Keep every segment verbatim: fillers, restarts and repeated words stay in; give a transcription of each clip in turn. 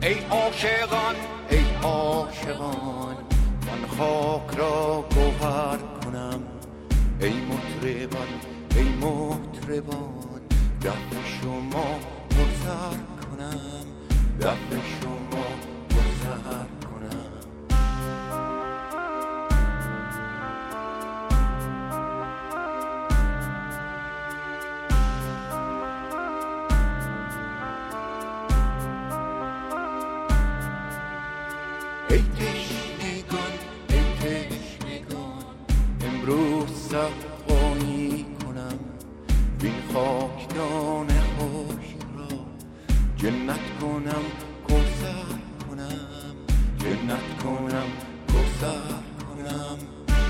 ای عاشقان ای عاشقان من خاک را گوهر کنم، ای مطربان ای مطربان دف شما گذر کنم، دف شما گذر کنم. ای تشنگان ای تشنگان امروز صفایی کنم، بین خاکدان خوش را جنت کنم کوثر کنم، جنت کنم کوثر کنم.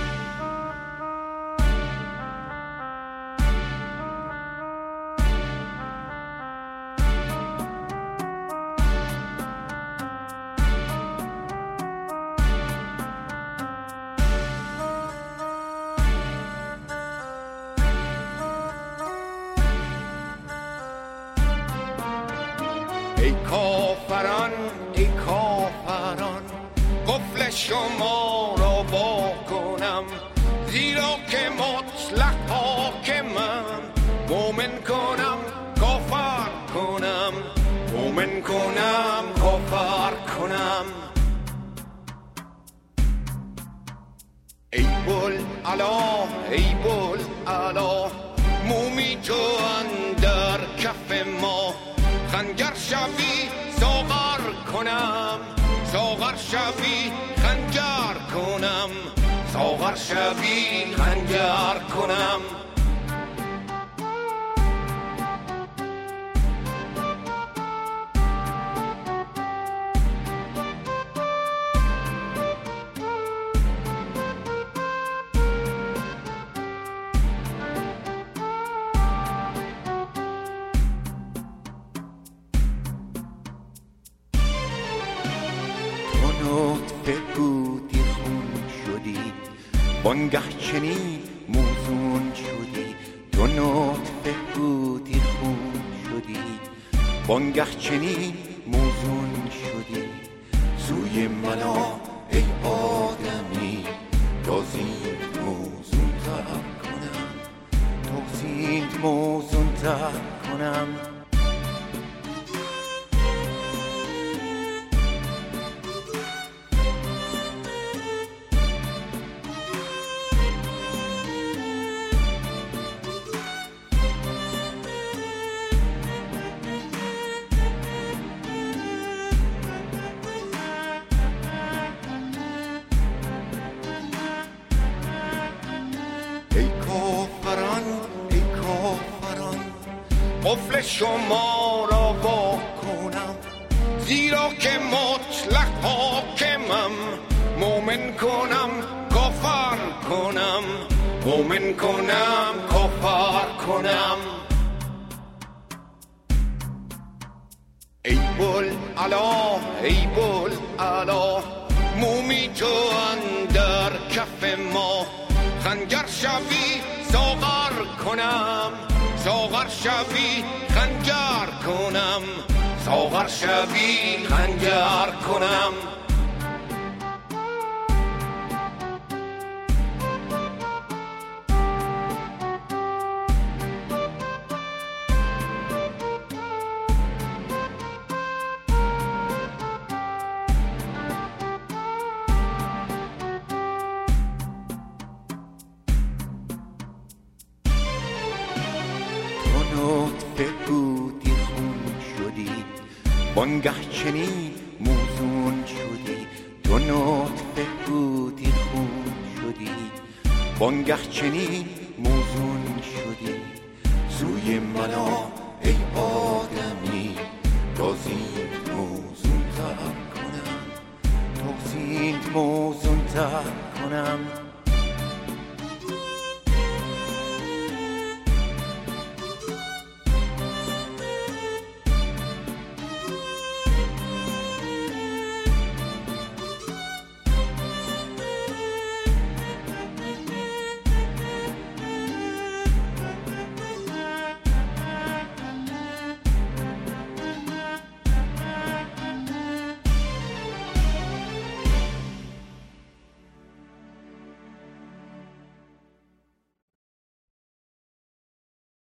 ای کافران ای کافران قفل شما را وا کنم، زیرا که مطلق حاکمم، مومن کنم کافر کنم، مومن کنم کافر کنم. ای بل علا ای بل علا مومی تو اندر کف ما، خنجر شوی ساغر کنم، ساغر شوی خنجر کنم، ساغر شوی خنجر کنم. نطفه بودی خون شدی، وانگه چنین موزون شدی. تو نطفه بودی خون شدی، وانگه چنین موزون شدی. سوی منا ای آدمی تا زین موزون تر کنم، تا زین موزون تر کنم. ای کافران ای کافران قفل شما را وا کنم، زیرا که مطلق حاکمم، مومن کنم کافر کنم، مومن کنم کافر کنم. ای بل علا ای بل علا مومی تو اندر کف ما، خنجر شوی ساغر کنم، ساغر شوی خنجر کنم، ساغر شوی خنجر کنم. نطفه بودی خون شدی، وانگه چنین موزون شدی. تو نطفه بودی خون شدی، وانگه چنین موزون شدی. سوی منا